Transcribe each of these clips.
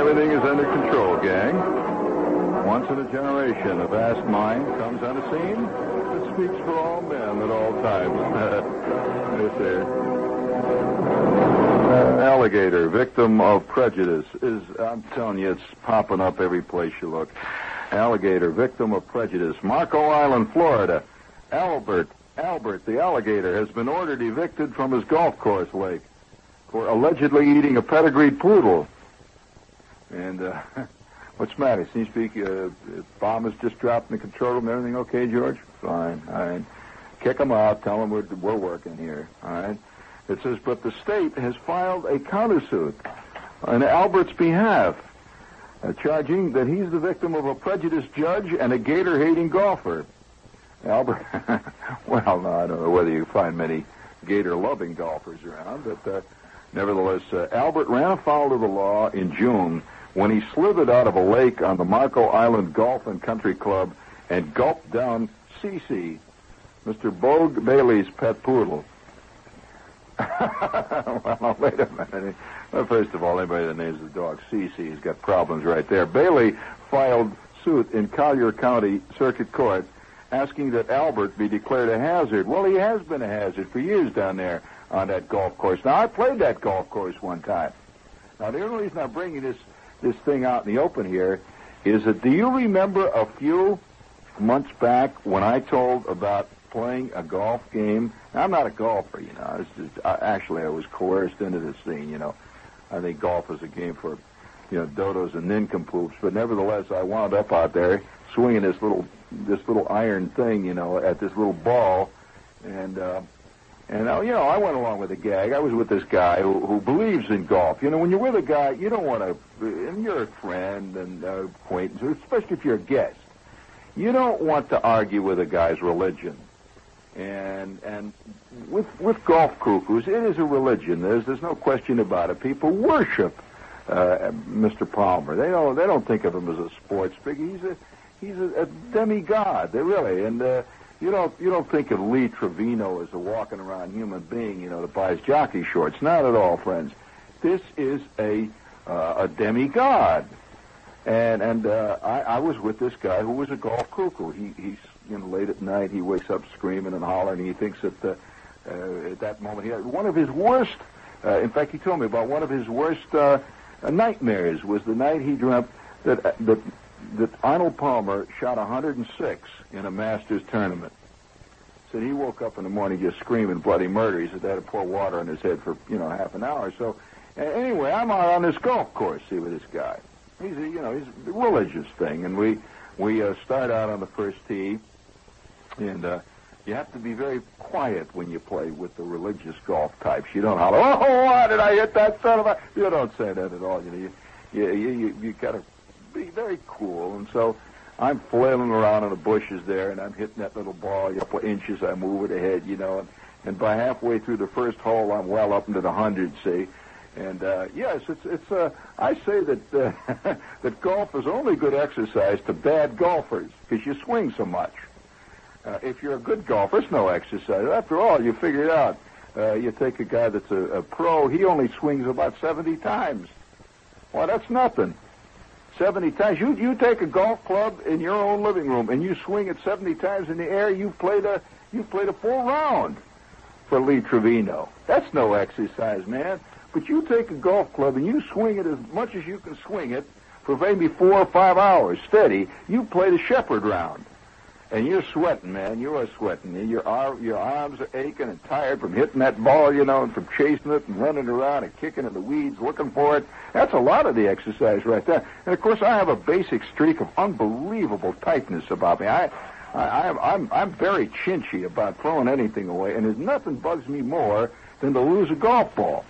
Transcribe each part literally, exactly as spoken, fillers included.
everything is under control, gang. Once in a generation, a vast mind comes on a scene that speaks for all men at all times. Right there. Uh, alligator, victim of prejudice, is, I'm telling you, it's popping up every place you look. Alligator, victim of prejudice. Marco Island, Florida. Albert, Albert, the alligator, has been ordered evicted from his golf course lake for allegedly eating a pedigreed poodle. And, uh, what's the matter? Seems to be, uh, bomb has just dropped in the control room. Everything okay, George? Fine, all right. Kick him out. Tell him we're, we're working here, all right? It says, but the state has filed a countersuit on Albert's behalf, uh, charging that he's the victim of a prejudiced judge and a gator-hating golfer. Albert, well, no, I don't know whether you find many gator-loving golfers around, but uh, nevertheless, uh, Albert ran afoul of the law in June when he slithered out of a lake on the Marco Island Golf and Country Club and gulped down Cece, Mister Bogue Bailey's pet poodle. Well, now, wait a minute. Well, first of all, anybody that names the dog Cece has got problems right there. Bailey filed suit in Collier County Circuit Court asking that Albert be declared a hazard. Well, he has been a hazard for years down there on that golf course. Now, I played that golf course one time. Now, the only reason I'm bringing this, this thing out in the open here is that, do you remember a few months back when I told about playing a golf game? Now, I'm not a golfer, you know. It's just, I, actually, I was coerced into this thing, you know. I think golf is a game for, you know, dodos and nincompoops. But nevertheless, I wound up out there swinging this little this little iron thing, you know, at this little ball. And, uh, and uh, you know, I went along with the gag. I was with this guy who, who believes in golf. You know, when you're with a guy, you don't want to, and you're a friend and uh, acquaintance, especially if you're a guest, you don't want to argue with a guy's religion. And and with with golf cuckoos, it is a religion. There's there's no question about it. People worship uh, Mister Palmer. They don't they don't think of him as a sports figure. He's a he's a, a demigod. They really and uh, you don't you don't think of Lee Trevino as a walking around human being, you know, that buys jockey shorts. Not at all, friends. This is a uh, a demigod. And and uh, I, I was with this guy who was a golf cuckoo. He he's you know late at night he wakes up screaming and hollering. And he thinks that uh, uh, at that moment he had one of his worst. Uh, in fact, he told me about one of his worst uh, nightmares was the night he dreamt that uh, that that Arnold Palmer shot one hundred six in a Masters tournament. Said he woke up in the morning just screaming bloody murder. He said they had to pour water on his head for you know half an hour. So uh, anyway, I'm out on this golf course see with this guy. He's a, you know, he's a religious thing, and we we uh, start out on the first tee, and uh, you have to be very quiet when you play with the religious golf types. You don't holler, "Oh, why did I hit that son of a?" You don't say that at all. You know, you you you, you, you got to be very cool. And so I'm flailing around in the bushes there, and I'm hitting that little ball. A couple inches, I move it ahead, you know, and, and by halfway through the first hole, I'm well up into the hundreds. See. And uh, yes, it's it's. Uh, I say that uh, that golf is only good exercise to bad golfers because you swing so much. Uh, if you're a good golfer, it's no exercise. After all, you figure it out. Uh, you take a guy that's a, a pro; he only swings about seventy times. Well, that's nothing. Seventy times. You you take a golf club in your own living room and you swing it seventy times in the air. You played a you played a full round for Lee Trevino. That's no exercise, man. But you take a golf club and you swing it as much as you can swing it for maybe four or five hours steady. You play the shepherd round. And you're sweating, man. You are sweating. Your, arm, your arms are aching and tired from hitting that ball, you know, and from chasing it and running around and kicking in the weeds, looking for it. That's a lot of the exercise right there. And, of course, I have a basic streak of unbelievable tightness about me. I, I, I'm, I'm, I'm very chinchy about throwing anything away, and there's nothing bugs me more than to lose a golf ball.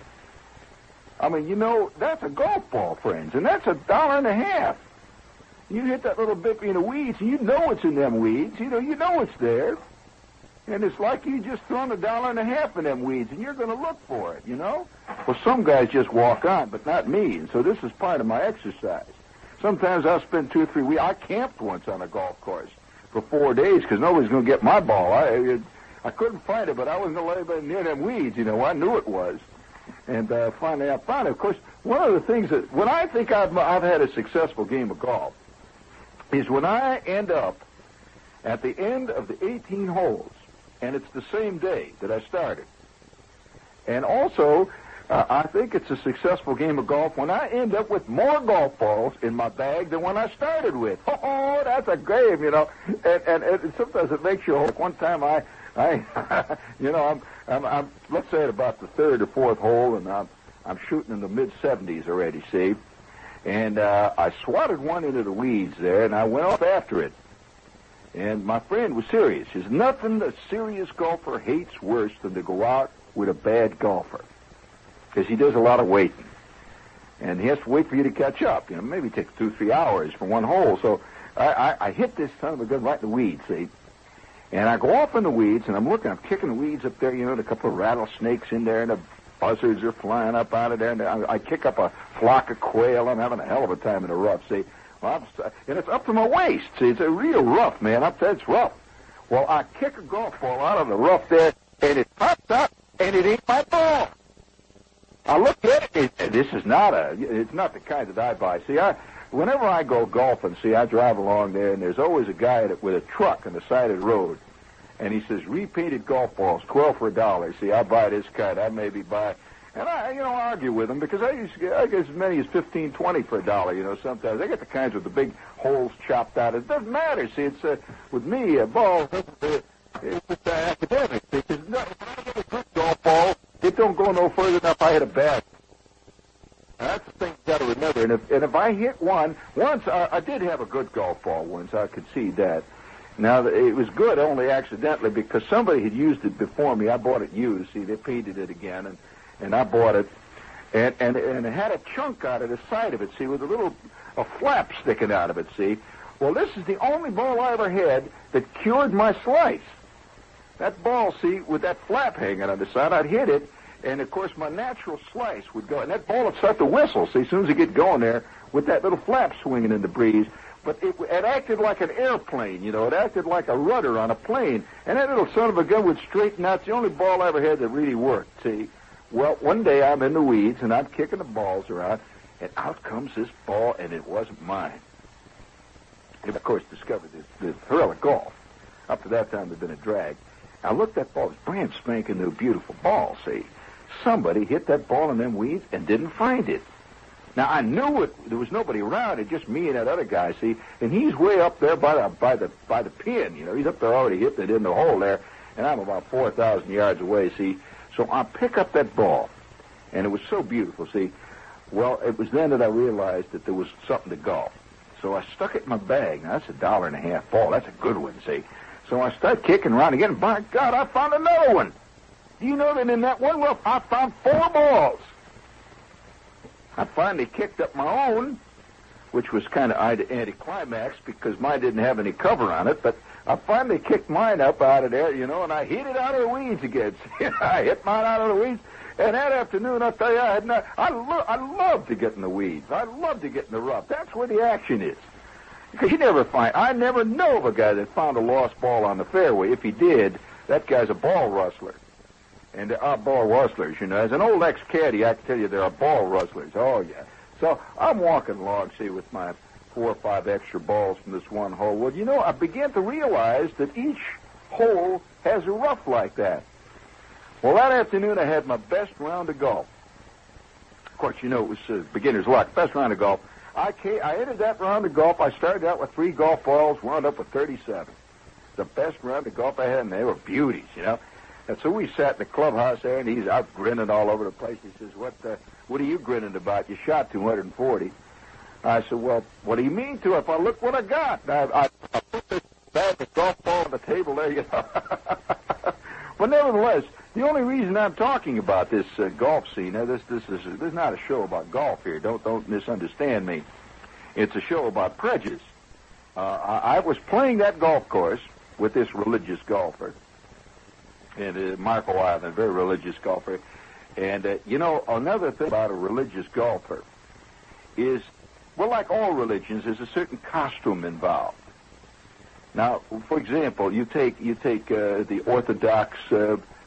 I mean, you know, that's a golf ball, friends, and that's a dollar and a half. You hit that little bippy in the weeds, and you know it's in them weeds. You know, you know it's there. And it's like you just thrown a dollar and a half in them weeds, and you're going to look for it, you know? Well, some guys just walk on, but not me, and so this is part of my exercise. Sometimes I'll spend two or three weeks. I camped once on a golf course for four days because nobody's going to get my ball. I I couldn't find it, but I wasn't going to let anybody near them weeds, you know. I knew it was. And uh, finally I found it. Of course, one of the things that, when I think I've, I've had a successful game of golf, is when I end up at the end of the eighteen holes, and it's the same day that I started. And also, uh, I think it's a successful game of golf when I end up with more golf balls in my bag than when I started with. Oh, that's a game, you know. And, and, and sometimes it makes you, like one time I, I, you know, I'm, I'm, I'm, let's say at about the third or fourth hole, and I'm, I'm shooting in the mid seventies already, see? And uh, I swatted one into the weeds there, and I went off after it. And my friend was serious. There's nothing a serious golfer hates worse than to go out with a bad golfer, because he does a lot of waiting. And he has to wait for you to catch up. You know, maybe it takes two, three hours for one hole. So I, I, I hit this son of a gun right in the weeds, see? And I go off in the weeds, and I'm looking, I'm kicking the weeds up there, you know, and a couple of rattlesnakes in there, and the buzzards are flying up out of there, and I, I kick up a flock of quail. I'm having a hell of a time in the rough, see? Well, I'm, and it's up to my waist, see? It's a real rough, man. Up there, it's rough. Well, I kick a golf ball out of the rough there, and it pops up, and it ain't my ball. I look at it, it, this is not a, it's not the kind that I buy. See, I, whenever I go golfing, see, I drive along there, and there's always a guy with a truck on the side of the road, and he says, repainted golf balls, twelve for a dollar. See, I buy this kind, I maybe buy, and I, you know, argue with him, because I used to get, I get as many as fifteen, twenty for a dollar, you know, sometimes. I get the kinds with the big holes chopped out. It doesn't matter, see, it's, uh, with me, a ball, it's, it's uh, academic, because no, when I get a good golf ball, it don't go no further than if I hit a bad. And that's the thing you got to remember. And if, and if I hit one, once, I, I did have a good golf ball once, I could see that. Now, it was good only accidentally because somebody had used it before me. I bought it used. See, they painted it again, and, and I bought it. And, and, and it had a chunk out of the side of it, see, with a little a flap sticking out of it, see. Well, this is the only ball I ever had that cured my slice. That ball, see, with that flap hanging on the side, I'd hit it, and, of course, my natural slice would go. And that ball would start to whistle, see, as soon as it get going there, with that little flap swinging in the breeze. But it, it acted like an airplane, you know. It acted like a rudder on a plane. And that little son of a gun would straighten out. It's the only ball I ever had that really worked, see. Well, one day I'm in the weeds, and I'm kicking the balls around, and out comes this ball, and it wasn't mine. And, of course, discovered the, the thrill of golf. Up to that time, there'd been a drag. I looked at that ball. It was brand spanking new, beautiful ball, see. Somebody hit that ball in them weeds and didn't find it. Now, I knew it. There was nobody around. It's just me and that other guy, see. And he's way up there by the by the by the pin. You know, he's up there already hitting it in the hole there, and I'm about four thousand yards away. See, so I pick up that ball, and it was so beautiful. See, well, it was then that I realized that there was something to golf. So I stuck it in my bag. Now that's a dollar and a half ball. That's a good one. See, so I start kicking around again. And by God, I found another one. Do you know that in that one rough, I found four balls? I finally kicked up my own, which was kind of anticlimax because mine didn't have any cover on it, but I finally kicked mine up out of there, you know, and I hit it out of the weeds again. I hit mine out of the weeds, and that afternoon, I'll tell you, I had not, I, lo- I love to get in the weeds. I love to get in the rough. That's where the action is. Because you never find, I never know of a guy that found a lost ball on the fairway. If he did, that guy's a ball rustler. And there are ball rustlers, you know. As an old ex-caddy, I can tell you there are ball rustlers. Oh, yeah. So I'm walking along, see, with my four or five extra balls from this one hole. Well, you know, I began to realize that each hole has a rough like that. Well, that afternoon I had my best round of golf. Of course, you know, it was uh, beginner's luck. Best round of golf. I came, I entered that round of golf. I started out with three golf balls, wound up with thirty-seven. The best round of golf I had, and they were beauties, you know. And so we sat in the clubhouse there, and he's out grinning all over the place. He says, what uh, what are you grinning about? You shot two hundred forty. I said, well, what do you mean to? If I look what I got. I, I, I put this bag of golf ball on the table there, you know. But nevertheless, the only reason I'm talking about this uh, golf scene, now this this is this is not a show about golf here. Don't don't misunderstand me. It's a show about prejudice. Uh, I, I was playing that golf course with this religious golfer. And uh, Marco Island, a very religious golfer. And, uh, you know, another thing about a religious golfer is, well, like all religions, there's a certain costume involved. Now, for example, you take you take uh, the Orthodox uh,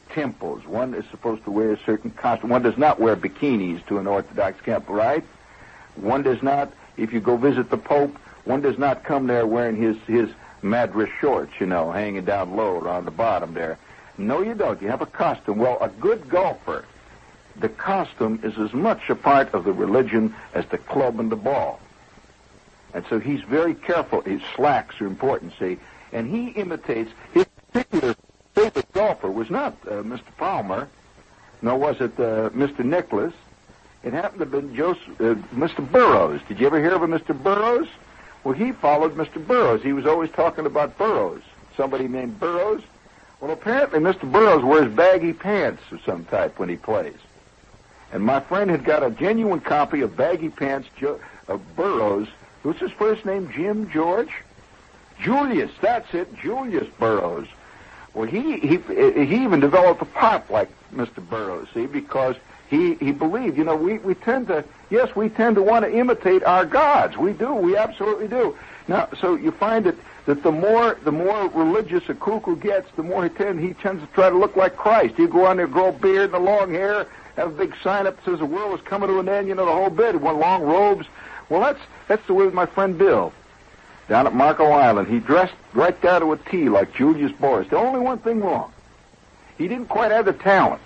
temples. One is supposed to wear a certain costume. One does not wear bikinis to an Orthodox temple, right? One does not, if you go visit the Pope, one does not come there wearing his, his madras shorts, you know, hanging down low around the bottom there. No, you don't. You have a costume. Well, a good golfer, the costume is as much a part of the religion as the club and the ball. And so he's very careful. His slacks are important, see. And he imitates, his particular favorite golfer was not uh, Mister Palmer, nor was it uh, Mister Nicklaus. It happened to have been Joseph, uh, Mister Burroughs. Did you ever hear of a Mister Burroughs? Well, he followed Mister Burroughs. He was always talking about Burroughs. Somebody named Burroughs. Well, apparently Mister Burroughs wears baggy pants of some type when he plays. And my friend had got a genuine copy of Baggy Pants jo- of Burroughs. What's his first name? Jim, George? Julius, that's it, Julius Burroughs. Well, he he he even developed a pop like Mister Burroughs, see, because he, he believed, you know, we, we tend to, yes, we tend to want to imitate our gods. We do, we absolutely do. Now, so you find that, that the more the more religious a cuckoo gets, the more he, tend, he tends to try to look like Christ. You go on there, grow a beard and a long hair, have a big sign up that says the world is coming to an end, you know, the whole bit. He wore long robes. Well, that's that's the way with my friend Bill. Down at Marco Island, he dressed right down to a T like Julius Boris. The only one thing wrong, he didn't quite have the talent.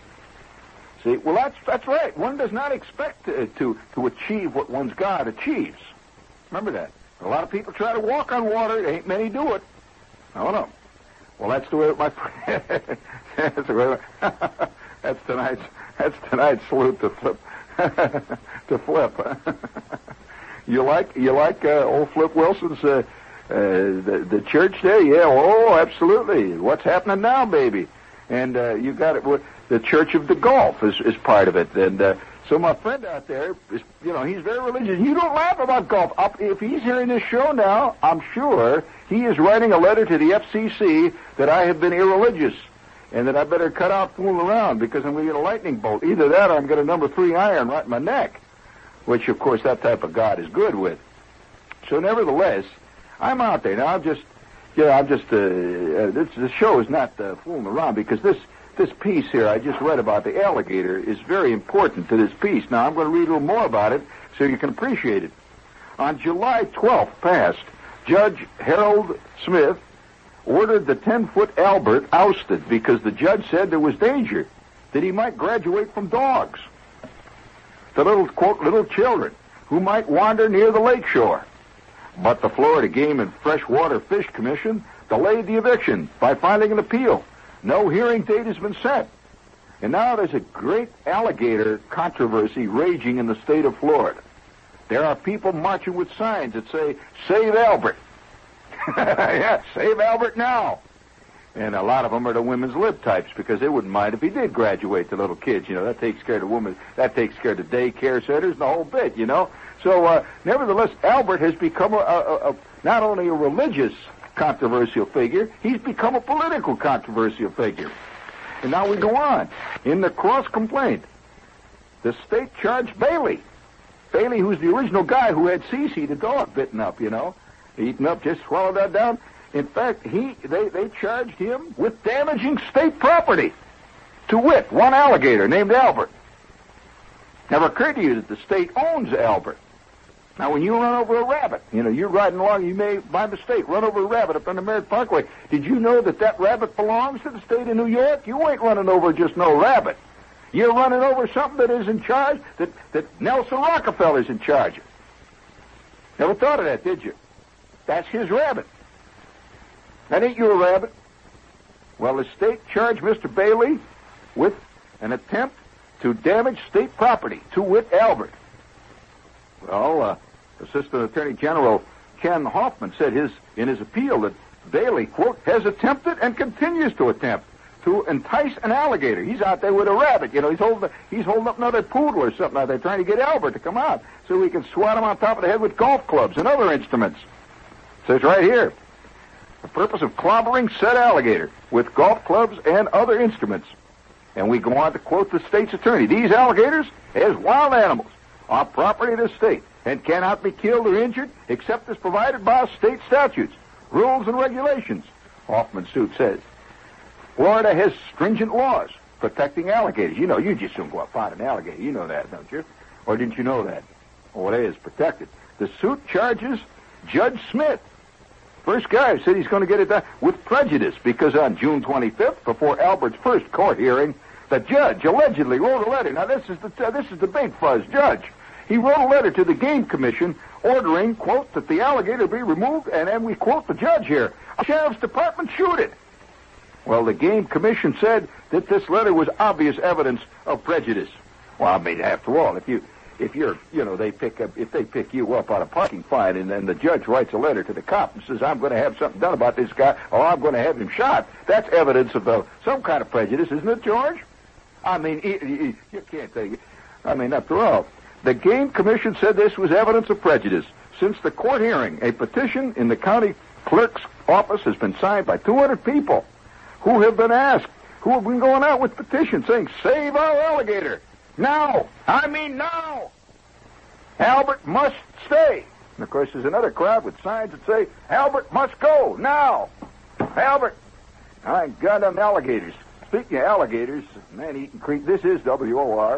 See, well, that's that's right. One does not expect to to, to achieve what one's God achieves. Remember that. A lot of people try to walk on water. Ain't many do it. Oh, no. Well, that's the way with my friend. that's the way. that's tonight's. That's tonight's salute to Flip. to Flip. You like you like uh, old Flip Wilson's uh, uh, the the church there? Yeah, oh, absolutely. What's happening now, baby? And uh, you got it. The Church of the Golf is, is part of it. And uh, so my friend out there, is, you know, he's very religious. You don't laugh about golf. Up, if he's hearing this show now, I'm sure he is writing a letter to the F C C that I have been irreligious and that I better cut out fooling around because I'm going to get a lightning bolt. Either that or I'm going to number three iron right in my neck. Which, of course, that type of God is good with. So, nevertheless, I'm out there. Now, I'm just, you know, I'm just, uh, uh, this, the show is not uh, fooling around because this, this piece here I just read about the alligator is very important to this piece. Now, I'm going to read a little more about it so you can appreciate it. On July twelfth past, Judge Harold Smith ordered the ten-foot Albert ousted because the judge said there was danger that he might graduate from dogs. The little, quote, little children who might wander near the lakeshore. But the Florida Game and Freshwater Fish Commission delayed the eviction by filing an appeal. No hearing date has been set. And now there's a great alligator controversy raging in the state of Florida. There are people marching with signs that say, "Save Albert." Yeah, save Albert now. And a lot of them are the women's lib types because they wouldn't mind if he did graduate the little kids. You know, that takes care of the women. That takes care of the daycare centers and the whole bit, you know. So, uh, nevertheless, Albert has become a, a, a, not only a religious controversial figure, he's become a political controversial figure. And now we go on. In the cross complaint, the state charged Bailey. Bailey, who's the original guy who had Cece, the dog, bitten up, you know. Eaten up, just swallowed that down. In fact, he they, they charged him with damaging state property. To wit, one alligator named Albert. Never occurred to you that the state owns Albert. Now, when you run over a rabbit, you know, you're riding along, you may, by mistake, run over a rabbit up on the Merritt Parkway. Did you know that that rabbit belongs to the state of New York? You ain't running over just no rabbit. You're running over something that is in charge, that, that Nelson Rockefeller's in charge of. Never thought of that, did you? That's his rabbit. That ain't your rabbit. Well, the state charged Mister Bailey with an attempt to damage state property, to wit, Albert. Well, uh, Assistant Attorney General Ken Hoffman said his in his appeal that Bailey, quote, has attempted and continues to attempt to entice an alligator. He's out there with a rabbit. You know, he's holding he's holding up another poodle or something out there trying to get Albert to come out so he can swat him on top of the head with golf clubs and other instruments. It says right here, the purpose of clobbering said alligator with golf clubs and other instruments. And we go on to quote the state's attorney. These alligators, as wild animals, are property of the state and cannot be killed or injured except as provided by state statutes, rules, and regulations, Hoffman's suit says. Florida has stringent laws protecting alligators. You know, you just don't go out and find an alligator. You know that, don't you? Or didn't you know that? Well, it is protected. The suit charges Judge Smith, first guy who said he's going to get it done, with prejudice, because on June twenty-fifth, before Albert's first court hearing, the judge allegedly wrote a letter. Now, this is the this is the big fuzz, Judge. He wrote a letter to the Game Commission ordering, quote, that the alligator be removed, and then we quote the judge here, Sheriff's Department shoot it. Well, the Game Commission said that this letter was obvious evidence of prejudice. Well, I mean, after all, if you, if you're, you know, they pick up, if they pick you up on a parking fine, and then the judge writes a letter to the cop and says, I'm going to have something done about this guy, or I'm going to have him shot, that's evidence of uh, some kind of prejudice, isn't it, George? I mean, you, you, you can't take it. I mean, after all, the Game Commission said this was evidence of prejudice. Since the court hearing, a petition in the county clerk's office has been signed by two hundred people who have been asked, who have been going out with petitions saying, save our alligator. Now. I mean now. Albert must stay. And, of course, there's another crowd with signs that say, Albert must go. Now. Albert. I got them alligators. Speaking of alligators, Man-Eaten Creek, this is W O R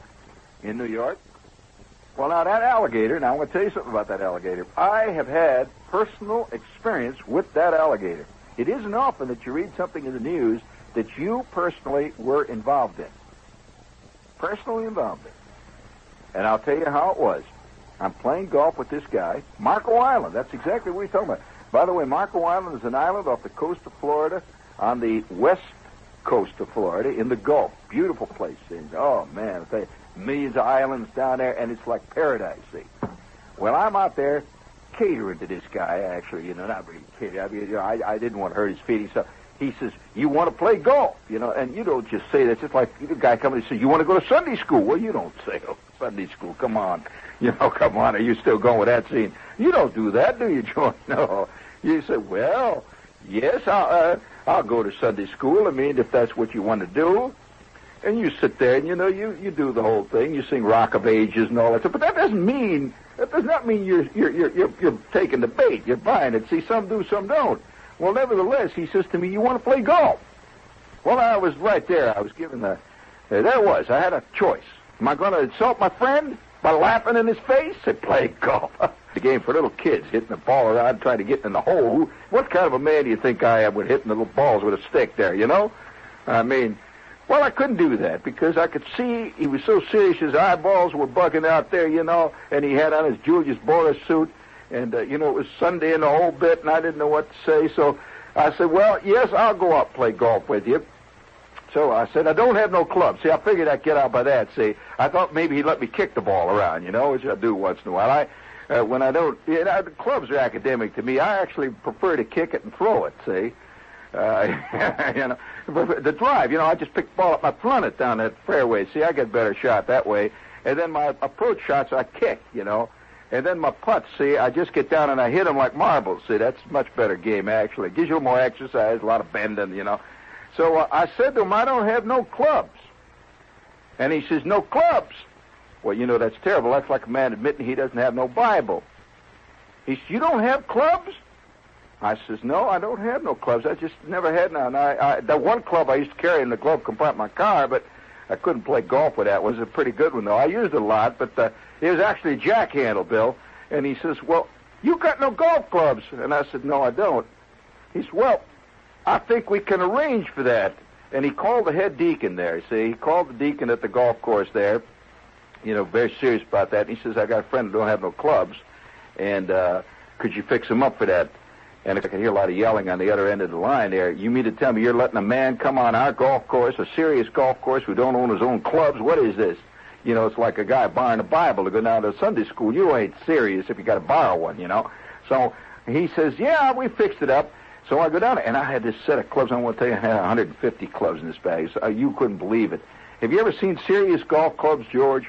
in New York. Well, now, that alligator, now, I'm going to tell you something about that alligator. I have had personal experience with that alligator. It isn't often that you read something in the news that you personally were involved in. Personally involved in. And I'll tell you how it was. I'm playing golf with this guy, Marco Island. That's exactly what he's talking about. By the way, Marco Island is an island off the coast of Florida, on the west coast of Florida, in the Gulf. Beautiful place. And, oh, man, I tell you, millions of islands down there, and it's like paradise, see. Well, I'm out there catering to this guy, actually, you know, not really catering. I mean, you know, I, I didn't want to hurt his feelings. So he says, you want to play golf, you know, and you don't just say that. It's just like the guy comes and says, you want to go to Sunday school? Well, you don't say, oh, Sunday school, come on. You know, come on, are you still going with that scene? You don't do that, do you, George? No. You say, well, yes, I'll, uh, I'll go to Sunday school. I mean, if that's what you want to do. And you sit there and, you know, you, you do the whole thing. You sing Rock of Ages and all that stuff. But that doesn't mean, that does not mean you're, you're, you're, you're, you're taking the bait. You're buying it. See, some do, some don't. Well, nevertheless, he says to me, you want to play golf? Well, I was right there. I was given the, uh, there it was. I had a choice. Am I going to insult my friend by laughing in his face? Said, play golf. The game for little kids, hitting the ball around, trying to get in the hole. What kind of a man do you think I am with hitting the little balls with a stick there, you know? I mean, well, I couldn't do that because I could see he was so serious. His eyeballs were bugging out there, you know, and he had on his Julius Boris suit. And, uh, you know, it was Sunday and the whole bit, and I didn't know what to say. So I said, well, yes, I'll go out and play golf with you. So I said, I don't have no clubs. See, I figured I'd get out by that. See, I thought maybe he'd let me kick the ball around, you know, which I do once in a while. I, uh, when I don't, you know, the clubs are academic to me. I actually prefer to kick it and throw it, see. Uh, you know, the drive, you know, I just pick the ball up, I run it down that fairway. See, I get a better shot that way. And then my approach shots, I kick, you know. And then my putts, see, I just get down and I hit them like marbles. See, that's a much better game, actually. It gives you a little more exercise, a lot of bending, you know. So uh, I said to him, I don't have no clubs. And he says, no clubs? Well, you know, that's terrible. That's like a man admitting he doesn't have no Bible. He says, you don't have clubs? I says, no, I don't have no clubs. I just never had none. I, I, the one club I used to carry in the glove compartment of my car, but I couldn't play golf with that. It was a pretty good one, though. I used it a lot, but uh, it was actually a jack handle, Bill. And he says, well, you got no golf clubs. And I said, no, I don't. He said, well, I think we can arrange for that. And he called the head deacon there, see. He called the deacon at the golf course there, you know, very serious about that. And he says, I got a friend who don't have no clubs, and uh, could you fix him up for that? And I could hear a lot of yelling on the other end of the line there. You mean to tell me you're letting a man come on our golf course, a serious golf course, who don't own his own clubs? What is this? You know, it's like a guy borrowing a Bible to go down to Sunday school. You ain't serious if you got to borrow one, you know. So he says, yeah, we fixed it up. So I go down there, and I had this set of clubs. I want to tell you, I had one hundred fifty clubs in this bag. So you couldn't believe it. Have you ever seen serious golf clubs, George?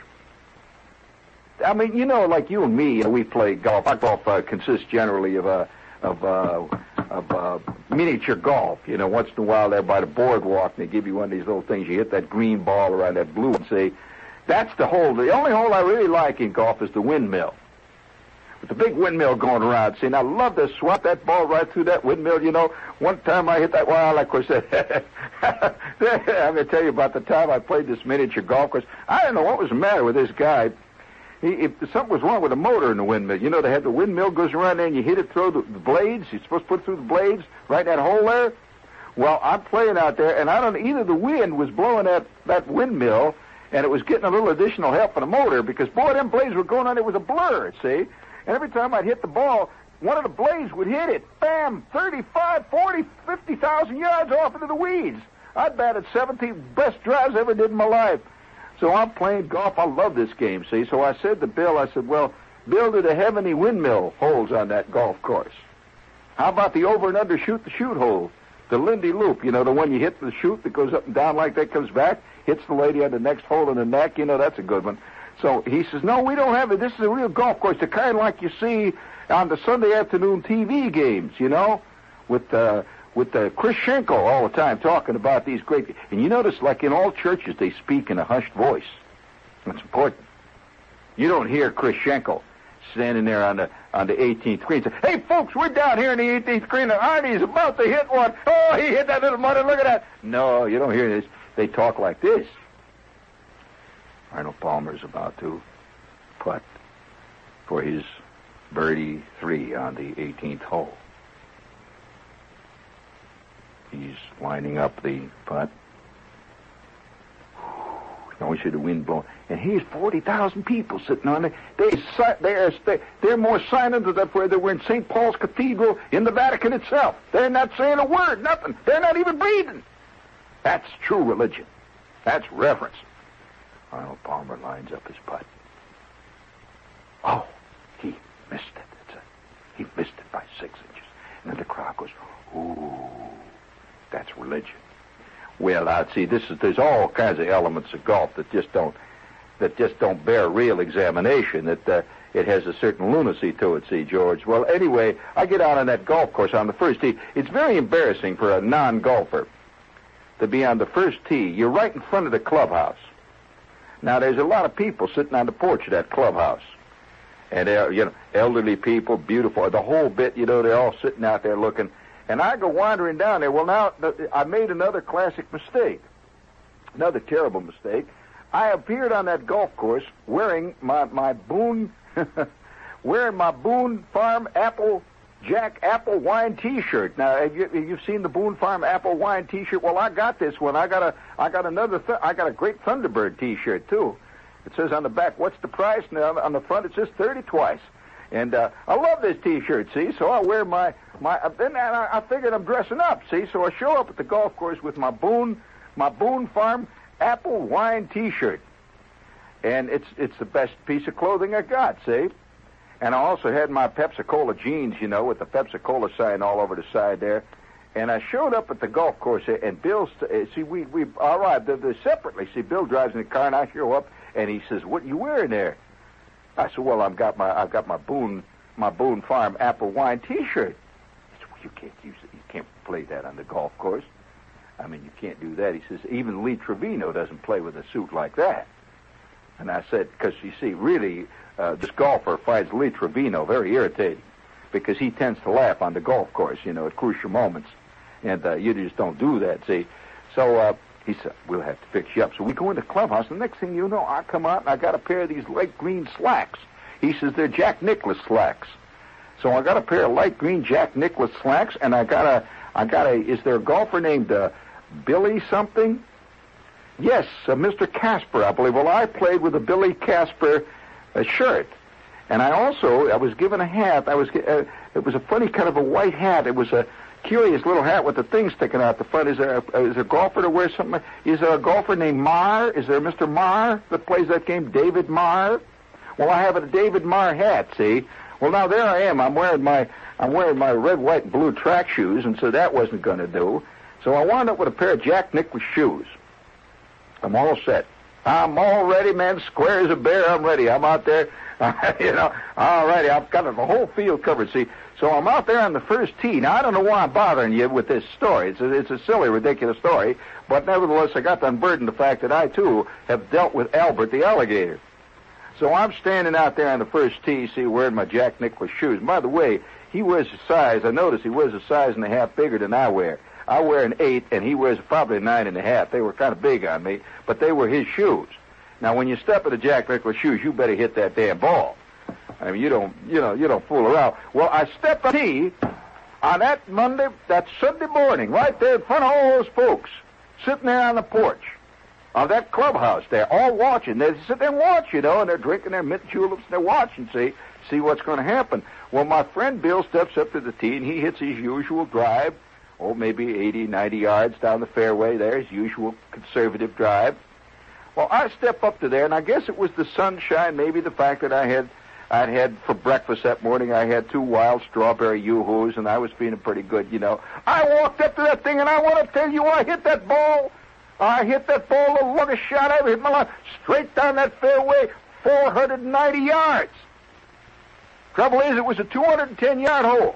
I mean, you know, like you and me, you know, we play golf. Our golf uh, consists generally of a... Uh, of uh, of uh, miniature golf. You know, once in a while there by the boardwalk, and they give you one of these little things. You hit that green ball around that blue one. See, that's the hole. The only hole I really like in golf is the windmill. with the big windmill going around. See, and I love to swat that ball right through that windmill. You know, one time I hit that, well, of course, I'm going to tell you about the time I played this miniature golf course. I don't know what was the matter with this guy. He, if something was wrong with the motor in the windmill. You know, they had the windmill goes around there and you hit it through the, the blades. You're supposed to put it through the blades, right in that hole there. Well, I'm playing out there, and I don't know, either the wind was blowing that, that windmill, and it was getting a little additional help from the motor, because, boy, them blades were going on. It was a blur, see? And every time I'd hit the ball, one of the blades would hit it. Bam! thirty-five, forty, fifty thousand yards off into the weeds. I batted seventy, best drives I ever did in my life. So I'm playing golf. I love this game, see? So I said to Bill, I said, well, Bill, do they have any windmill holes on that golf course? How about the over and under shoot the shoot hole? The Lindy Loop, you know, the one you hit the shoot that goes up and down like that, comes back, hits the lady on the next hole in the neck. You know, that's a good one. So he says, no, we don't have it. This is a real golf course, the kind like you see on the Sunday afternoon T V games, you know, with uh, with uh, Chris Schenkel all the time talking about these great... And you notice, like in all churches, they speak in a hushed voice. That's important. You don't hear Chris Schenkel standing there on the on the eighteenth green. Say, hey, folks, we're down here in the eighteenth green, and Arnie's about to hit one. Oh, he hit that little mother. Look at that. No, you don't hear this. They talk like this. Arnold Palmer's about to putt for his birdie three on the eighteenth hole. He's lining up the putt. I want you to wind blow. And here's forty thousand people sitting on it. They, they're, they're more silent than if they were in Saint Paul's Cathedral in the Vatican itself. They're not saying a word, nothing. They're not even breathing. That's true religion. That's reverence. Arnold Palmer lines up his putt. Oh, he missed it. It's a, he missed it by six inches. And then the crowd goes, ooh, that's religion. Well, I'd see this is there's all kinds of elements of golf that just don't that just don't bear real examination. That uh, it has a certain lunacy to it. See, George. Well, anyway, I get out on that golf course on the first tee. It's very embarrassing for a non-golfer to be on the first tee. You're right in front of the clubhouse. Now, there's a lot of people sitting on the porch of that clubhouse, and they're you know elderly people, beautiful, the whole bit. You know, they're all sitting out there looking. And I go wandering down there. Well, now, I made another classic mistake, another terrible mistake. I appeared on that golf course wearing my, my Boone, wearing my Boone Farm Apple Jack Apple Wine T-shirt. Now, have you, you've seen the Boone Farm Apple Wine T-shirt? Well, I got this one. I got a, I got another, th- I got a great Thunderbird T-shirt, too. It says on the back, what's the price? And on the front, it says thirty twice. And uh, I love this T-shirt, see? So I wear my, my uh, then I, I figured I'm dressing up, see? So I show up at the golf course with my Boone, my Boone Farm Apple Wine T-shirt. And it's it's the best piece of clothing I got, see? And I also had my Pepsi-Cola jeans, you know, with the Pepsi-Cola sign all over the side there. And I showed up at the golf course, and Bill, uh, see, we, we arrived uh, separately. See, Bill drives in the car, and I show up, and he says, what are you wearing there? I said, well, I've got my I've got my Boone my Boone Farm Apple Wine T-shirt. He said, well, you can't use it. You can't play that on the golf course. I mean, you can't do that. He says, even Lee Trevino doesn't play with a suit like that. And I said, because you see, really, uh, this golfer finds Lee Trevino very irritating because he tends to laugh on the golf course, you know, at crucial moments, and uh, you just don't do that. See, so. Uh, He said, we'll have to fix you up. So we go into the clubhouse, and the next thing you know, I come out, and I got a pair of these light green slacks. He says, they're Jack Nicklaus slacks. So I got a pair of light green Jack Nicklaus slacks, and I got a, I got a, is there a golfer named uh, Billy something? Yes, uh, Mister Casper, I believe. Well, I played with a Billy Casper uh, shirt. And I also, I was given a hat. I was, uh, it was a funny kind of a white hat. It was a curious little hat with the thing sticking out the front. Is there a, is there a golfer to wear something? Is there a golfer named Marr? Is there Mister Marr that plays that game, David Marr? Well, I have a David Marr hat, see? Well, now there I am. I'm wearing my I'm wearing my red, white, and blue track shoes, and so that wasn't going to do. So I wound up with a pair of Jack Nicklaus shoes. I'm all set. I'm all ready, man. Square as a bear. I'm ready. I'm out there. you know, all righty. I've got the whole field covered, see? So I'm out there on the first tee. Now, I don't know why I'm bothering you with this story. It's a, it's a silly, ridiculous story. But nevertheless, I got to unburden the fact that I, too, have dealt with Albert the alligator. So I'm standing out there on the first tee, see, wearing my Jack Nicklaus shoes. And by the way, he wears a size, I noticed he wears a size and a half bigger than I wear. I wear an eight, and he wears probably a nine and a half. They were kind of big on me, but they were his shoes. Now, when you step in the Jack Nicklaus shoes, you better hit that damn ball. I mean, you don't, you know, you don't fool around. Well, I stepped on the tee on that Monday, that Sunday morning, right there in front of all those folks, sitting there on the porch of that clubhouse there, all watching. They sit there and watch, you know, and they're drinking their mint juleps, and they're watching, see, see what's going to happen. Well, my friend Bill steps up to the tee, and he hits his usual drive, oh, maybe eighty, ninety yards down the fairway there, his usual conservative drive. Well, I step up to there, and I guess it was the sunshine, maybe the fact that I had I'd had for breakfast that morning, I had two wild strawberry yoo-hoos, and I was feeling pretty good, you know. I walked up to that thing, and I want to tell you, I hit that ball. I hit that ball, the longest shot I ever hit in my life, straight down that fairway, four hundred ninety yards. Trouble is, it was a two hundred ten yard hole.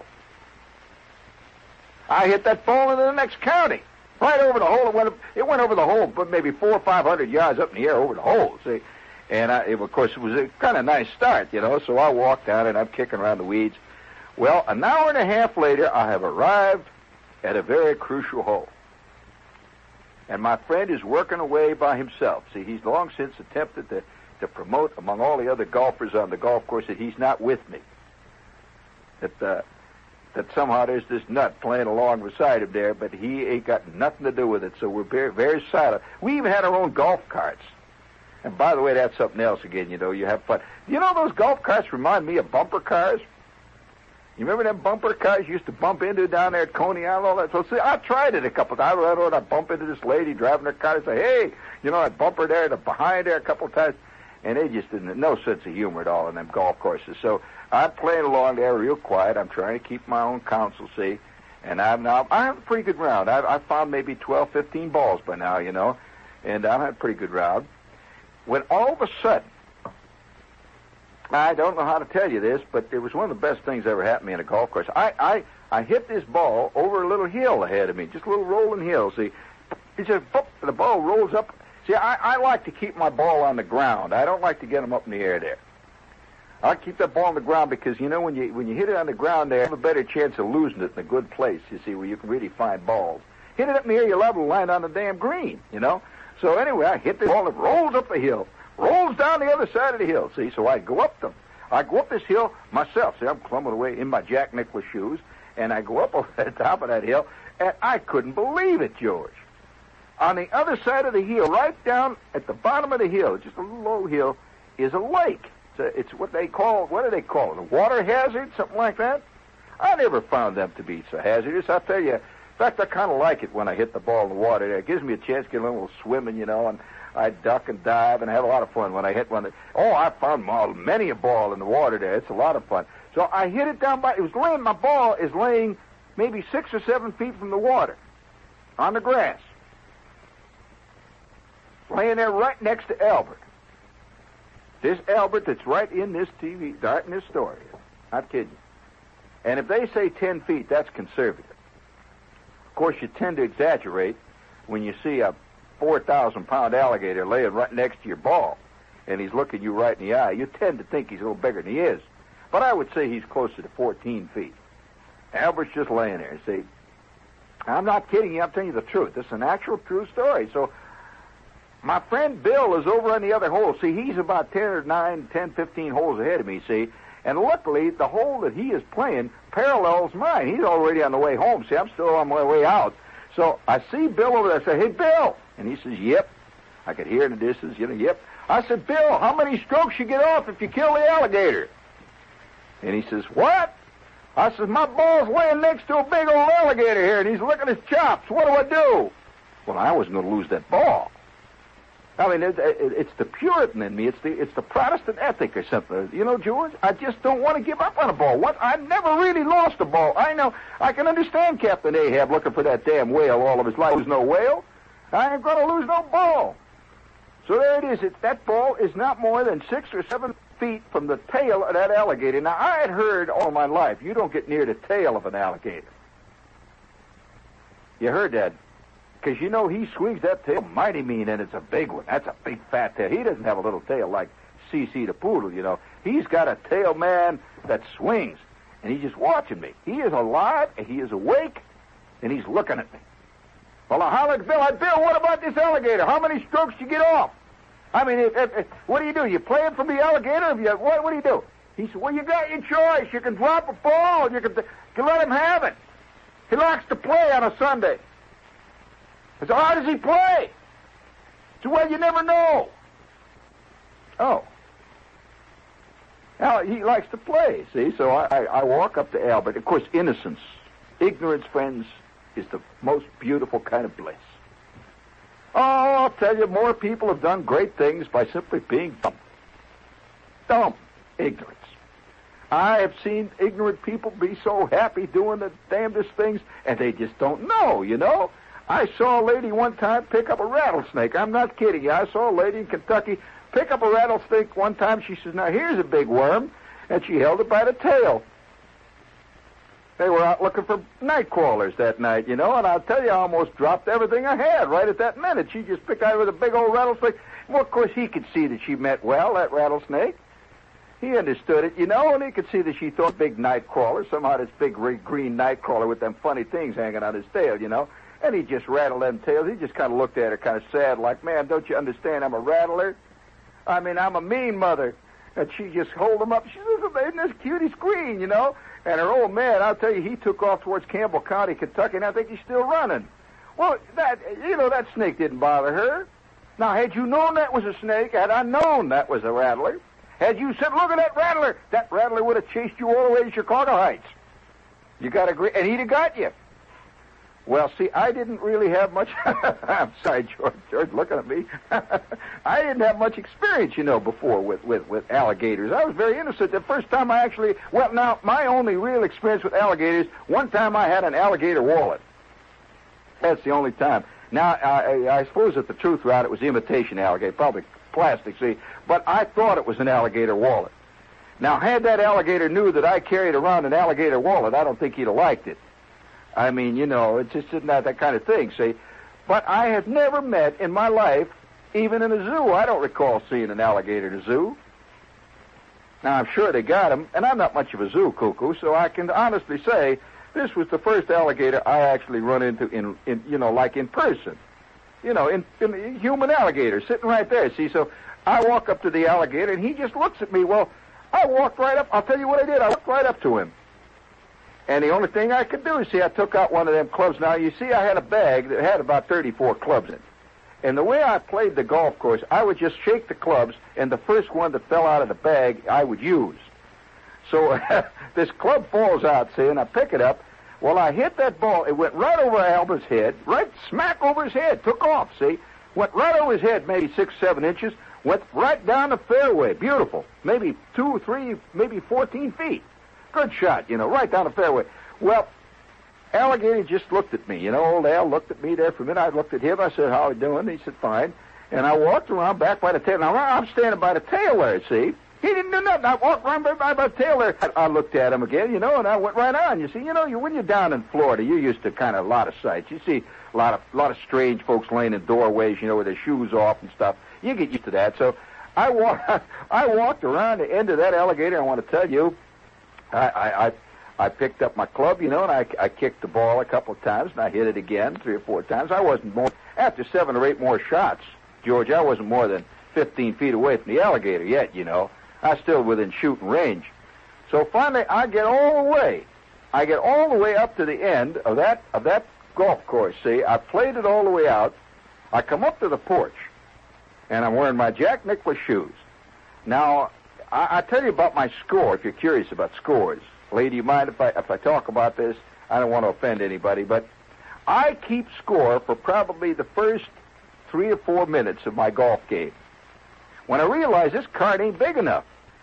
I hit that ball into the next county, right over the hole. It went, it went over the hole, but maybe four or five hundred yards up in the air over the hole, see. And, I, it, of course, it was a kind of nice start, you know, so I walked down, and I'm kicking around the weeds. Well, an hour and a half later, I have arrived at a very crucial hole. And my friend is working away by himself. See, he's long since attempted to, to promote among all the other golfers on the golf course that he's not with me. That, uh, that somehow there's this nut playing along beside him there, but he ain't got nothing to do with it, so we're very, very silent. We even had our own golf carts. And by the way, that's something else again, you know, you have fun. You know, those golf carts remind me of bumper cars. You remember them bumper cars you used to bump into down there at Coney Island, all that? So, see, I tried it a couple of times. I thought I'd bump into this lady driving her car and say, hey, you know, I'd bump her there and behind there a couple of times. And they just didn't, no sense of humor at all in them golf courses. So I'm playing along there real quiet. I'm trying to keep my own counsel, see. And I'm now, I have a pretty good round. I've, I've found maybe twelve, fifteen balls by now, you know. And I've had a pretty good round. When all of a sudden, I don't know how to tell you this, but it was one of the best things that ever happened to me in a golf course. I, I, I hit this ball over a little hill ahead of me, just a little rolling hill, see. It just, boop, the ball rolls up. See, I, I like to keep my ball on the ground. I don't like to get them up in the air there. I keep that ball on the ground because, you know, when you when you hit it on the ground there, you have a better chance of losing it in a good place, you see, where you can really find balls. Hit it up in the air, you'll have to land on the damn green, you know. So anyway, I hit this ball, it rolls up the hill, rolls down the other side of the hill, see, so I go up them. I go up this hill myself, see, I'm clumbing away in my Jack Nicklaus shoes, and I go up over the top of that hill, and I couldn't believe it, George. On the other side of the hill, right down at the bottom of the hill, just a little low hill, is a lake. It's, a, it's what they call, what do they call it, a water hazard, something like that? I never found them to be so hazardous, I'll tell you. In fact, I kind of like it when I hit the ball in the water there. It gives me a chance to get a little swimming, you know, and I duck and dive and have a lot of fun when I hit one. That, oh, I found many a ball in the water there. It's a lot of fun. So I hit it down by, it was laying, my ball is laying maybe six or seven feet from the water on the grass. Laying there right next to Albert. This Albert that's right in this T V, right in this story. Not kidding you. And if they say ten feet, that's conservative. Of course, you tend to exaggerate when you see a four thousand pound alligator laying right next to your ball, and he's looking you right in the eye. You tend to think he's a little bigger than he is. But I would say he's closer to fourteen feet. Albert's just laying there, see. I'm not kidding you. I'm telling you the truth. This is an actual true story. So my friend Bill is over on the other hole. See, he's about ten or nine, ten, fifteen holes ahead of me, see. And luckily, the hole that he is playing parallels mine. He's already on the way home. See, I'm still on my way out. So I see Bill over there. I say, hey, Bill. And he says, yep. I could hear in the distance, you know, yep. I said, Bill, how many strokes you get off if you kill the alligator? And he says, what? I says, my ball's laying next to a big old alligator here, and he's licking his chops. What do I do? Well, I wasn't going to lose that ball. I mean, it's, it's the Puritan in me. It's the it's the Protestant ethic or something. You know, George, I just don't want to give up on a ball. What? I never really lost a ball. I know. I can understand Captain Ahab looking for that damn whale all of his life. There's no whale. I ain't going to lose no ball. So there it is. It, that ball is not more than six or seven feet from the tail of that alligator. Now, I had heard all my life, you don't get near the tail of an alligator. You heard that? Because, you know, he swings that tail mighty mean, and it's a big one. That's a big fat tail. He doesn't have a little tail like C C the poodle, you know. He's got a tail, man, that swings. And he's just watching me. He is alive, and he is awake, and he's looking at me. Well, I hollered, Bill, I, Bill, what about this alligator? How many strokes do you get off? I mean, if, if, if, what do you do? You play it from the alligator? If you, what, what do you do? He said, well, you got your choice. You can drop a ball. You can, you can let him have it. He likes to play on a Sunday. I said, how does he play? So, well, you never know. Oh. Now, he likes to play, see? So I, I, I walk up to Albert. Of course, innocence, ignorance, friends, is the most beautiful kind of bliss. Oh, I'll tell you, more people have done great things by simply being dumb. Dumb. Ignorance. I have seen ignorant people be so happy doing the damnedest things, and they just don't know, you know? I saw a lady one time pick up a rattlesnake. I'm not kidding you. I saw a lady in Kentucky pick up a rattlesnake one time. She says, now here's a big worm, and she held it by the tail. They were out looking for night crawlers that night, you know, and I'll tell you, I almost dropped everything I had right at that minute. She just picked out with a big old rattlesnake. Well, of course, he could see that she meant well, that rattlesnake. He understood it, you know, and he could see that she thought big night crawler, somehow this big green night crawler with them funny things hanging on his tail, you know. And he just rattled them tails. He just kind of looked at her kind of sad, like, man, don't you understand I'm a rattler? I mean, I'm a mean mother. And she just hold him up. She says, isn't this cutie screen, you know? And her old man, I'll tell you, he took off towards Campbell County, Kentucky, and I think he's still running. Well, that, you know, that snake didn't bother her. Now, had you known that was a snake, had I known that was a rattler, had you said, look at that rattler, that rattler would have chased you all the way to Chicago Heights. You got to agree, and he'd have got you. Well, see, I didn't really have much... I'm sorry, George. George, looking at me. I didn't have much experience, you know, before with, with, with alligators. I was very innocent. The first time I actually... Well, now, my only real experience with alligators, one time I had an alligator wallet. That's the only time. Now, I, I suppose that the truth route, it was imitation alligator, probably plastic, see. But I thought it was an alligator wallet. Now, had that alligator knew that I carried around an alligator wallet, I don't think he'd have liked it. I mean, you know, it's just not that kind of thing, see. But I have never met in my life, even in a zoo, I don't recall seeing an alligator in a zoo. Now, I'm sure they got them, and I'm not much of a zoo cuckoo, so I can honestly say this was the first alligator I actually run into in, in you know, like in person. You know, in, in human alligator, sitting right there, see. So I walk up to the alligator, and he just looks at me. Well, I walked right up. I'll tell you what I did. I walked right up to him. And the only thing I could do is, see, I took out one of them clubs. Now, you see, I had a bag that had about thirty-four clubs in it. And the way I played the golf course, I would just shake the clubs, and the first one that fell out of the bag, I would use. So this club falls out, see, and I pick it up. Well, I hit that ball. It went right over Albert's head, right smack over his head, took off, see. Went right over his head, maybe six, seven inches, went right down the fairway. Beautiful. Maybe two, three, maybe fourteen feet. Good shot, you know, right down the fairway. Well, alligator just looked at me. You know, old Al looked at me there for a minute. I looked at him. I said, how are you doing? He said, fine. And I walked around back by the tail. Now, I'm standing by the tail there, see. He didn't do nothing. I walked around by, by the tail there. I, I looked at him again, you know, and I went right on. You see, you know, you when you're down in Florida, you're used to kind of a lot of sights. You see a lot of a lot of strange folks laying in doorways, you know, with their shoes off and stuff. You get used to that. So I, walk, I walked around the end of that alligator. I want to tell you, I, I, I, I picked up my club, you know, and I, I kicked the ball a couple of times, and I hit it again three or four times. I wasn't more, after seven or eight more shots, George, I wasn't more than fifteen feet away from the alligator yet, you know. I was still within shooting range. So finally, I get all the way. I get all the way up to the end of that of that golf course, see. I played it all the way out. I come up to the porch, and I'm wearing my Jack Nicklaus shoes. Now, I, I tell you about my score, if you're curious about scores. Lady, you mind if I if I talk about this? I don't want to offend anybody, but I keep score for probably the first three or four minutes of my golf game. When I realize this card ain't big enough,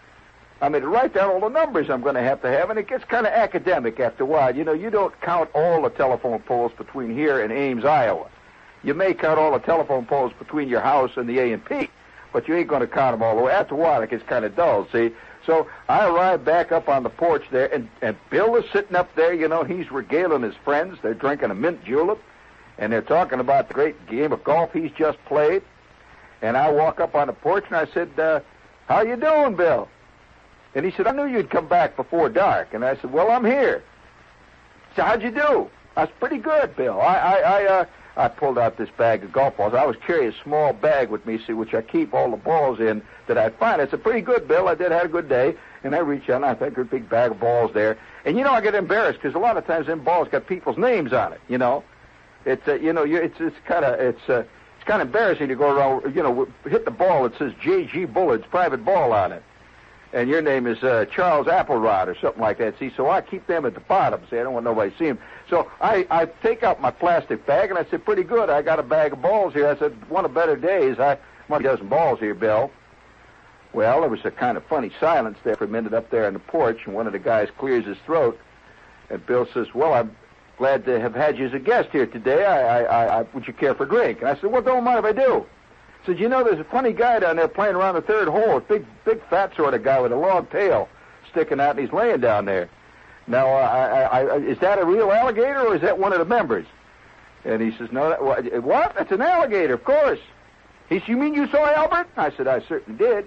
I mean, to write down all the numbers I'm going to have to have, and it gets kind of academic after a while. You know, you don't count all the telephone poles between here and Ames, Iowa. You may count all the telephone poles between your house and the A and P, but you ain't going to count them all the way. After a while, it gets kind of dull, see? So I arrived back up on the porch there, and, and Bill is sitting up there, you know, he's regaling his friends. They're drinking a mint julep, and they're talking about the great game of golf he's just played. And I walk up on the porch, and I said, uh, How you doing, Bill? And he said, I knew you'd come back before dark. And I said, well, I'm here. He said, how'd you do? I said, pretty good, Bill. I, I, I, uh, I pulled out this bag of golf balls. I always carry a small bag with me, see, which I keep all the balls in that I find. I said, pretty good, Bill. I did have a good day. And I reach out, and I think there's a big bag of balls there. And, you know, I get embarrassed because a lot of times them balls got people's names on it, you know. It's, uh, you know, you, it's it's kind of, it's uh, it's kind of embarrassing to go around, you know, hit the ball that says J G Bullard's private ball on it. And your name is uh, Charles Applerod or something like that. See, so I keep them at the bottom. See, I don't want nobody to see them. So I, I take out my plastic bag, and I said, pretty good. I got a bag of balls here. I said, one of better days. I want a dozen balls here, Bill. Well, there was a kind of funny silence there for a minute up there on the porch, and one of the guys clears his throat. And Bill says, well, I'm glad to have had you as a guest here today. I, I, I, would you care for a drink? And I said, well, don't mind if I do. He said, you know, there's a funny guy down there playing around the third hole, a big, big fat sort of guy with a long tail sticking out, and he's laying down there. Now, uh, I, I, is that a real alligator, or is that one of the members? And he says, no, that, what? That's an alligator, of course. He said, you mean you saw Albert? I said, I certainly did.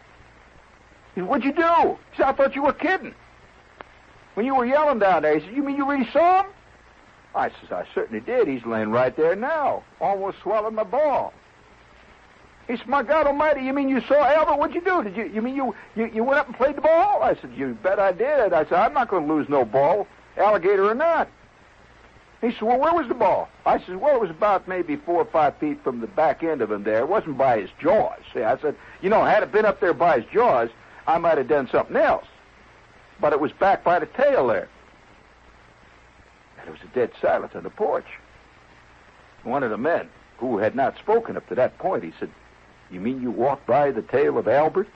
He said, what'd you do? He said, I thought you were kidding. When you were yelling down there, he said, you mean you really saw him? I said, I certainly did. He's laying right there now, almost swallowed my ball. He said, my God almighty, you mean you saw Albert? What'd you do? Did you, you mean you, you, you went up and played the ball? I said, you bet I did. I said, I'm not going to lose no ball, alligator or not. He said, well, where was the ball? I said, well, it was about maybe four or five feet from the back end of him there. It wasn't by his jaws. See, I said, you know, had it been up there by his jaws, I might have done something else. But it was back by the tail there. And there was a dead silence on the porch. One of the men, who had not spoken up to that point, he said, you mean you walked by the tail of Albert?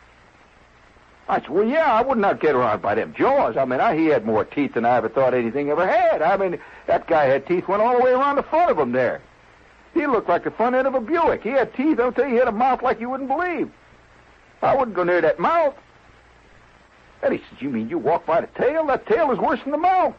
I said, well, yeah, I would not get around by them jaws. I mean, I, he had more teeth than I ever thought anything ever had. I mean, that guy had teeth went all the way around the front of him there. He looked like the front end of a Buick. He had teeth, I'll tell you, he had a mouth like you wouldn't believe. I wouldn't go near that mouth. And he said, you mean you walked by the tail? That tail is worse than the mouth.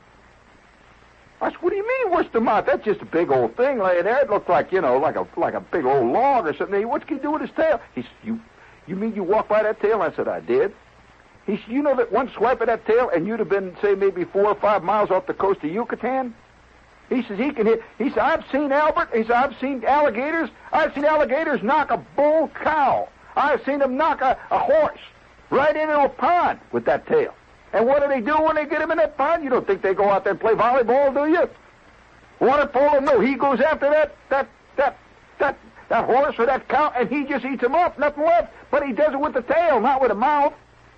I said, what do you mean worse than the mouth? That's just a big old thing laying there. It looked like, you know, like a like a big old log or something. What's he do with his tail? He said, you, you mean you walked by that tail? I said, I did. He said, you know that one swipe of that tail and you'd have been, say, maybe four or five miles off the coast of Yucatan? He says, he can hit. He said, I've seen Albert. He said, I've seen alligators. I've seen alligators knock a bull cow. I've seen them knock a, a horse right into a pond with that tail. And what do they do when they get him in that pond? You don't think they go out there and play volleyball, do you? Water polo? No, he goes after that, that, that, that, that horse or that cow, and he just eats him up, nothing left. But he does it with the tail, not with the mouth.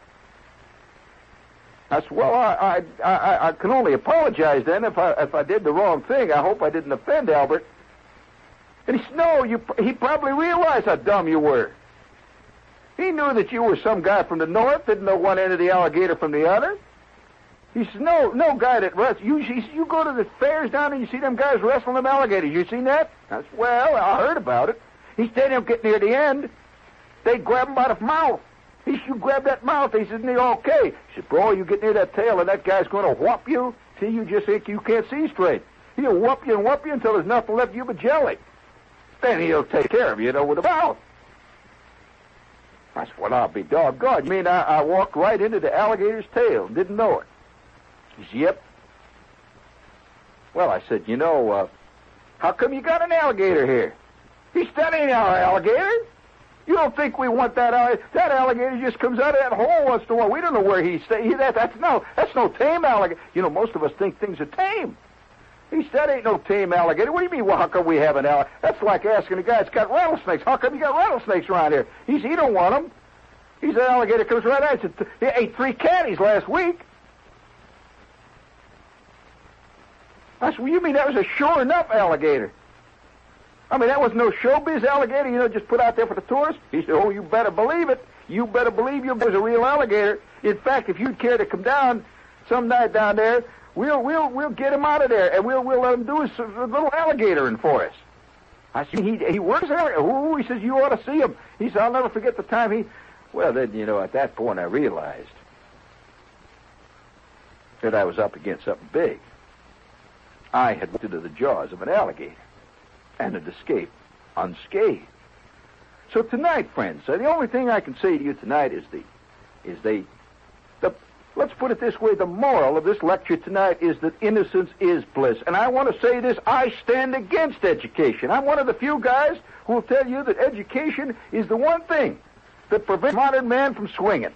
I said, well, I, I, I, I can only apologize then if I, if I did the wrong thing. I hope I didn't offend Albert. And he said, no, you, he probably realized how dumb you were. He knew that you were some guy from the north, didn't know one end of the alligator from the other. He said, no, no guy that wrestles. You, you go to the fairs down and you see them guys wrestling them alligators. You seen that? I said, well, I heard about it. He said, they don't get near the end. They grab him by the mouth. He said, you grab that mouth. He said, okay. He said, bro, you get near that tail and that guy's going to whop you. See, you just think you can't see straight. He'll whoop you and whoop you until there's nothing left of you but jelly. Then he'll take care of you, you know, with a mouth. I said, well, I'll be doggone. You mean I, I walked right into the alligator's tail and didn't know it? He said, yep. Well, I said, you know, uh, how come you got an alligator here? He said, that ain't our alligator. You don't think we want that alligator? That alligator just comes out of that hole once in a while. We don't know where he stays. That, that's, no, that's no tame alligator. You know, most of us think things are tame. He said, that ain't no tame alligator. What do you mean, well, how come we have an alligator? That's like asking a guy that's got rattlesnakes. How come you got rattlesnakes around here? He said, he don't want them. He said, alligator comes right out. He said, he ate three caddies last week. I said, well, you mean that was a sure enough alligator? I mean, that was no showbiz alligator, you know, just put out there for the tourists? He said, oh, you better believe it. You better believe you was a real alligator. In fact, if you'd care to come down some night down there, We'll we'll we'll get him out of there, and we'll we'll let him do his a little alligatoring for us. I said, he he works alligator. Ooh, he says, you ought to see him. He said, I'll never forget the time he. Well, then, you know, at that point I realized that I was up against something big. I had looked into the jaws of an alligator and had escaped unscathed. So tonight, friends, uh, the only thing I can say to you tonight is the, is the, the, let's put it this way, the moral of this lecture tonight is that innocence is bliss. And I want to say this, I stand against education. I'm one of the few guys who will tell you that education is the one thing that prevents modern man from swinging.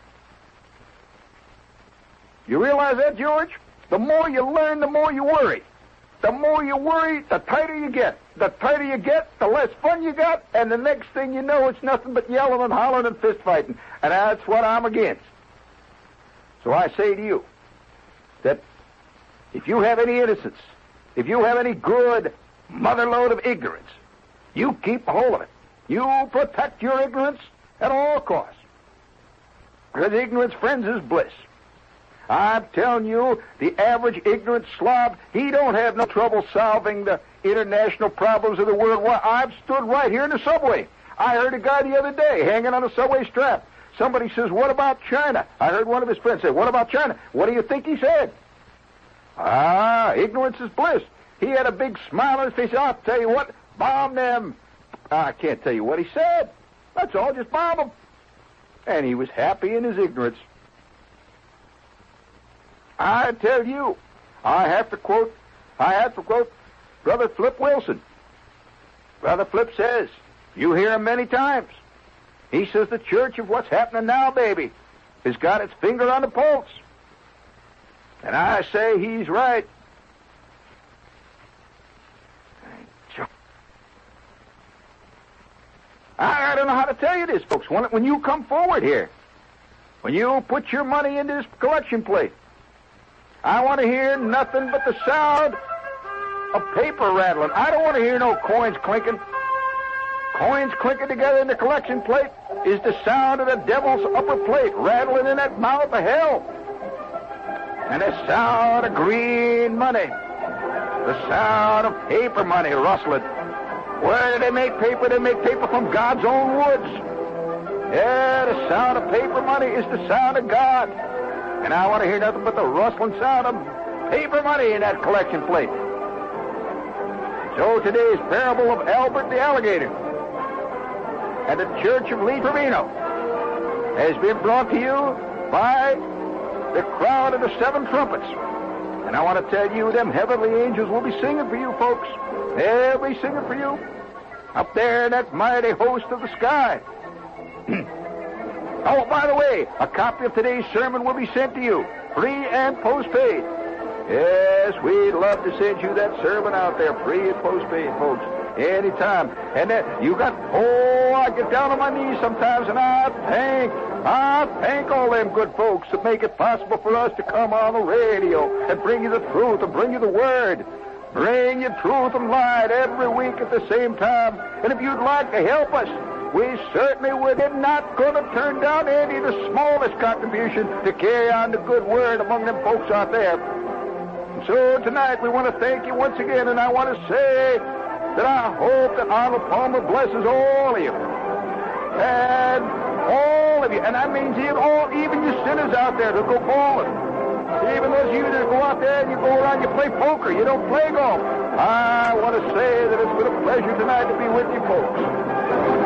You realize that, George? The more you learn, the more you worry. The more you worry, the tighter you get. The tighter you get, the less fun you got, and the next thing you know, it's nothing but yelling and hollering and fist fighting. And that's what I'm against. So I say to you that if you have any innocence, if you have any good motherload of ignorance, you keep a hold of it. You protect your ignorance at all costs. Because ignorance, friends, is bliss. I'm telling you, the average ignorant slob, he don't have no trouble solving the international problems of the world. Well, I've stood right here in the subway. I heard a guy the other day hanging on a subway strap. Somebody says, what about China? I heard one of his friends say, what about China? What do you think he said? Ah, ignorance is bliss. He had a big smile on his face. I'll tell you what, bomb them. I can't tell you what he said. That's all, just bomb them. And he was happy in his ignorance. I tell you, I have to quote, I have to quote Brother Flip Wilson. Brother Flip says, you hear him many times. He says the church of what's happening now, baby, has got its finger on the pulse. And I say he's right. I don't know how to tell you this, folks. When, when you come forward here, when you put your money into this collection plate, I want to hear nothing but the sound of paper rattling. I don't want to hear no coins clinking. Coins clinking together in the collection plate is the sound of the devil's upper plate rattling in that mouth of hell. And the sound of green money. The sound of paper money rustling. Where do they make paper? They make paper from God's own woods. Yeah, the sound of paper money is the sound of God. And I want to hear nothing but the rustling sound of paper money in that collection plate. So today's parable of Albert the Alligator and the Church of Lee Trevino has been brought to you by the crowd of the Seven Trumpets. And I want to tell you, them heavenly angels will be singing for you, folks. They'll be singing for you up there in that mighty host of the sky. Oh, by the way, a copy of today's sermon will be sent to you, free and postpaid. Yes, we'd love to send you that sermon out there, free and postpaid, folks, anytime. And that you got, oh, I get down on my knees sometimes, and I thank, I thank all them good folks that make it possible for us to come on the radio and bring you the truth and bring you the word. Bring you truth and light every week at the same time. And if you'd like to help us, we certainly would. We're not going to turn down any of the smallest contribution to carry on the good word among them folks out there. And so tonight we want to thank you once again, and I want to say that I hope that Arnold Palmer blesses all of you. And all of you. And that means even, all, even you sinners out there that go bowling. Even those of you that go out there and you go around, you play poker, you don't play golf. I want to say that it's been a pleasure tonight to be with you folks.